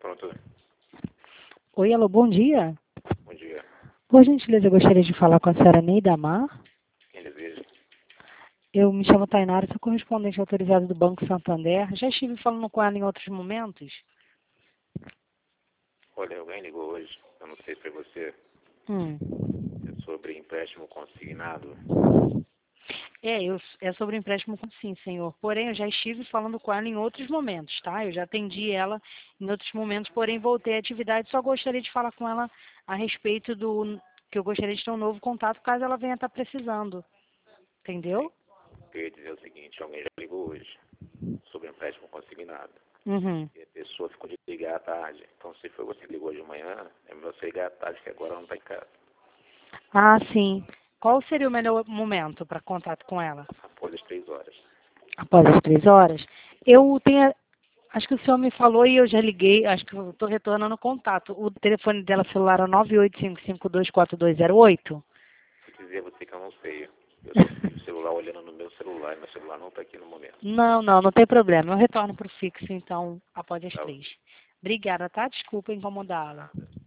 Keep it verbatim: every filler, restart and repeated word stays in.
Pronto. Oi, alô, bom dia. Bom dia. Por gentileza, eu gostaria de falar com a senhora Neida Mar. Quem deseja? Eu me chamo Tainara, sou correspondente autorizado do Banco Santander. Já estive falando com ela em outros momentos. Olha, alguém ligou hoje. Eu não sei se foi você. Hum. É sobre empréstimo consignado. É, eu, é sobre empréstimo, sim, senhor. Porém, eu já estive falando com ela em outros momentos, tá? Eu já atendi ela em outros momentos, porém voltei à atividade. Só gostaria de falar com ela a respeito do que eu gostaria de ter um novo contato, caso ela venha estar precisando. Entendeu? Eu ia dizer o seguinte, alguém já ligou hoje sobre empréstimo consignado. Uhum. E a pessoa ficou de ligar à tarde. Então, se foi você que ligou de manhã, é melhor você ligar à tarde, que agora ela não está em casa. Ah, sim. Qual seria o melhor momento para contato com ela? Após as três horas. Após as três horas? Eu tenho. Acho que o senhor me falou e eu já liguei, acho que eu estou retornando o contato. O telefone dela celular é nove oito cinco cinco dois quatro dois zero oito? Vou dizer a você que eu não sei. Eu só tenho o celular olhando no meu celular, e meu celular não está aqui no momento. Não, não, não tem problema. Eu retorno para o fixo, então, após as Tá? três. Obrigada, tá? Desculpa incomodá-la. Nada.